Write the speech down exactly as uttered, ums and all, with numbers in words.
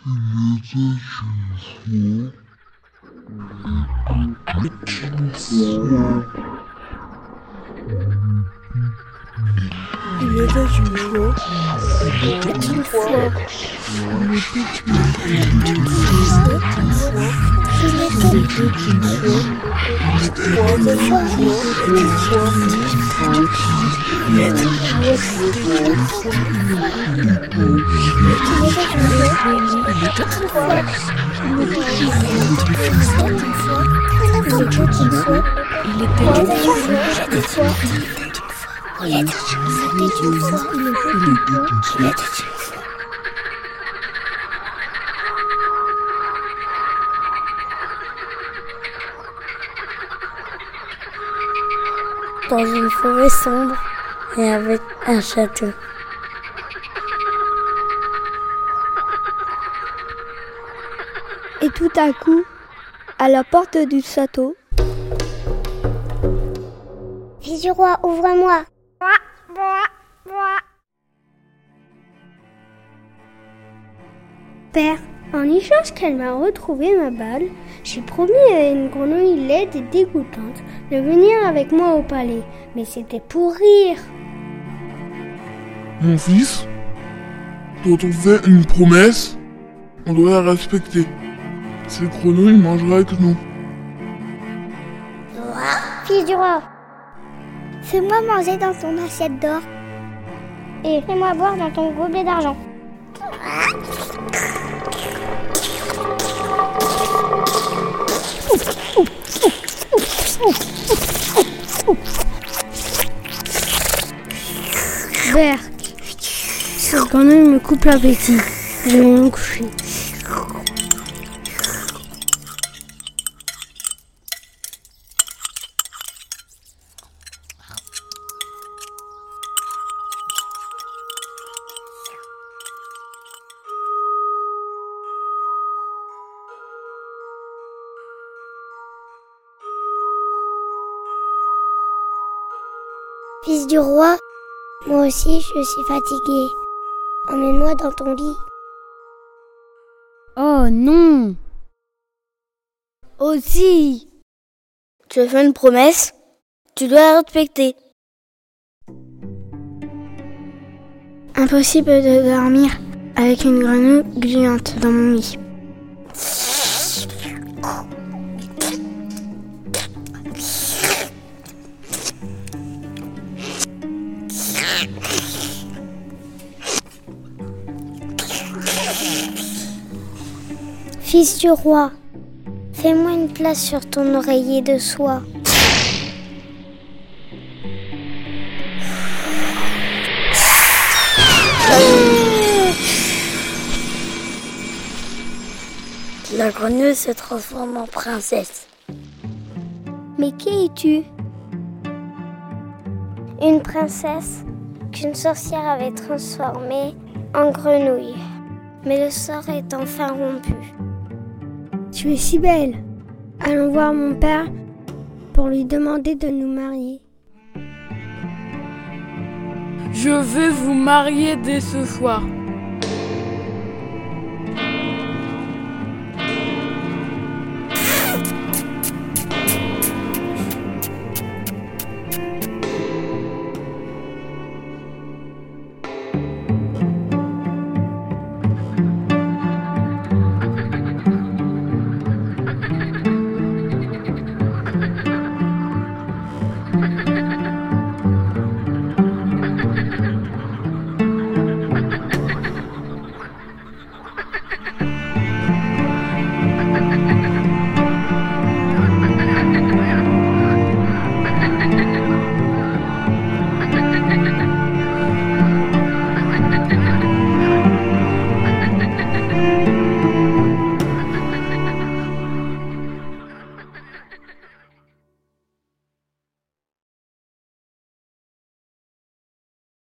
Il était une fois. Il était une fois. Il était une fois. Il était une fois. Il était une fois. Il était une fois. Il était une fois. Il était une fois. Dans une forêt sombre et avec un château. Et tout à coup, à la porte du château, Fils du roi, ouvre-moi. Père, en échange qu'elle m'a retrouvé ma balle, j'ai promis à une grenouille laide et dégoûtante de venir avec moi au palais. Mais c'était pour rire. Mon fils, quand on fait une promesse, on doit la respecter. Cette grenouille mangera avec nous. Fils du roi, fais-moi manger dans ton assiette d'or et fais-moi boire dans ton gobelet d'argent. Père, cette grenouille me coupe l'appétit. Je vais me coucher. Fils du roi, moi aussi je suis fatiguée. Emmène-moi dans ton lit. Oh non! Aussi! Tu as fait une promesse, tu dois la respecter. Impossible de dormir avec une grenouille gluante dans mon lit. Fils du roi, fais-moi une place sur ton oreiller de soie. La grenouille se transforme en princesse. Mais qui es-tu? Une princesse qu'une sorcière avait transformée en grenouille. Mais le sort est enfin rompu. Tu es si belle. Allons voir mon père pour lui demander de nous marier. Je vais vous marier dès ce soir.